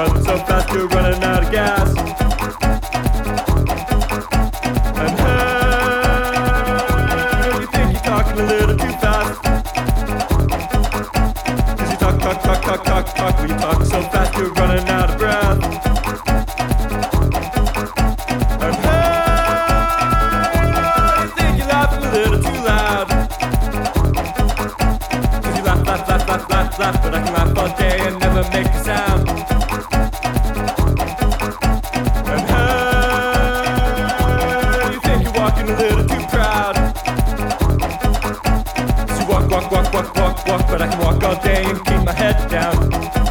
run so fast you're running out of gas. And hey, you think you're talking a little too fast. Cause you talk, well you talk so fast you're running out of breath. And hey, you think you're laughing a little too loud. Cause you laugh, but I can laugh all day and never make a sound. And hey, you think you're walking a little too proud. So you walk, but I can walk all day and keep my head down.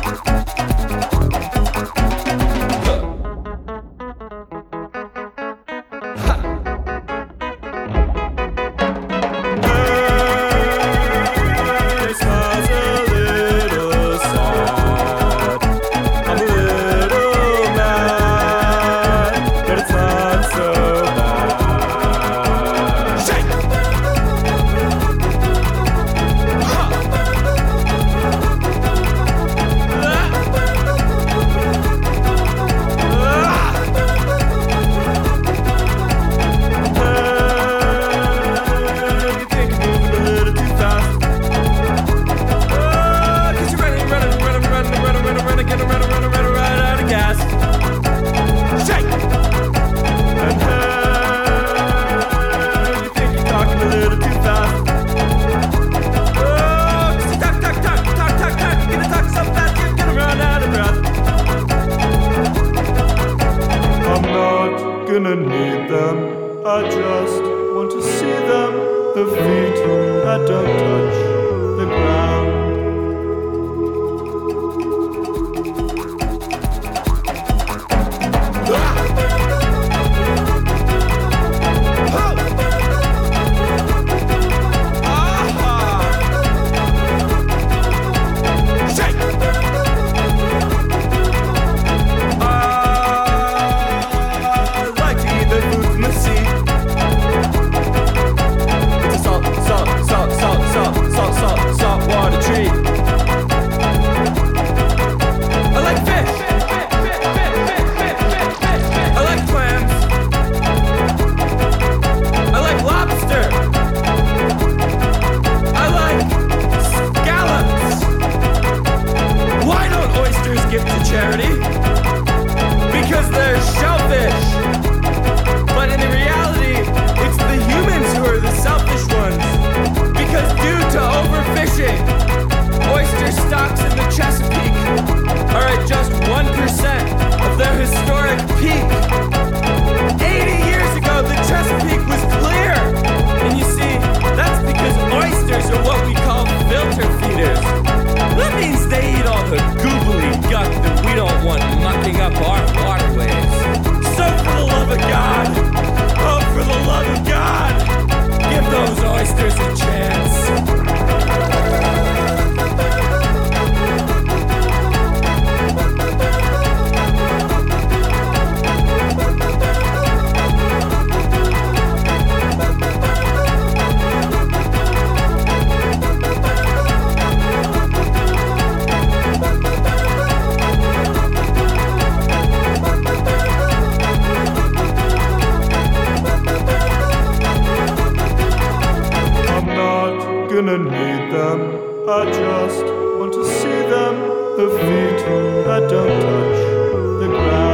Gonna need them, I just want to see them. The feet that don't touch the ground. Gonna need them, I just want to see them. The feet that don't touch the ground.